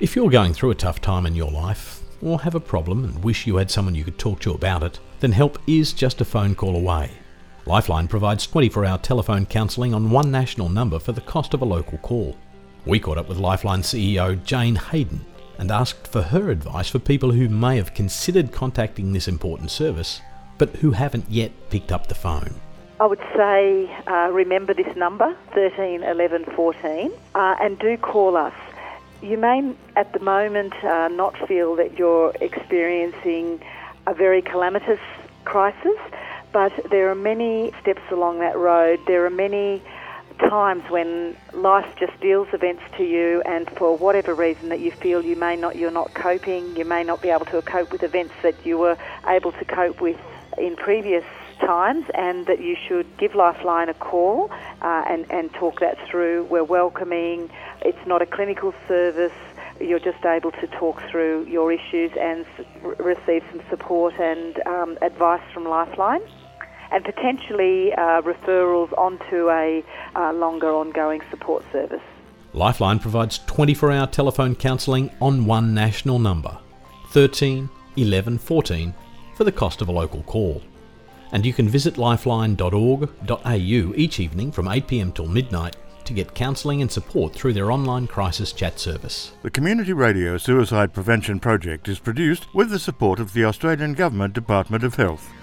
If you're going through a tough time in your life, or have a problem and wish you had someone you could talk to about it, then help is just a phone call away. Lifeline provides 24-hour telephone counselling on one national number for the cost of a local call. We caught up with Lifeline CEO Jane Hayden and asked for her advice for people who may have considered contacting this important service, but who haven't yet picked up the phone. I would say remember this number, 13 11 14, and do call us. You may at the moment not feel that you're experiencing a very calamitous crisis, but there are many steps along that road. There are many times when life just deals events to you, and for whatever reason that you feel you're not coping, you may not be able to cope with events that you were able to cope with in previous times, and that you should give Lifeline a call and talk that through. We're welcoming. It's not a clinical service. You're just able to talk through your issues and receive some support and advice from Lifeline, and potentially referrals onto a longer ongoing support service. Lifeline provides 24-hour telephone counselling on one national number, 13 11 14, for the cost of a local call. And you can visit lifeline.org.au each evening from 8 p.m. till midnight to get counselling and support through their online crisis chat service. The Community Radio Suicide Prevention Project is produced with the support of the Australian Government Department of Health.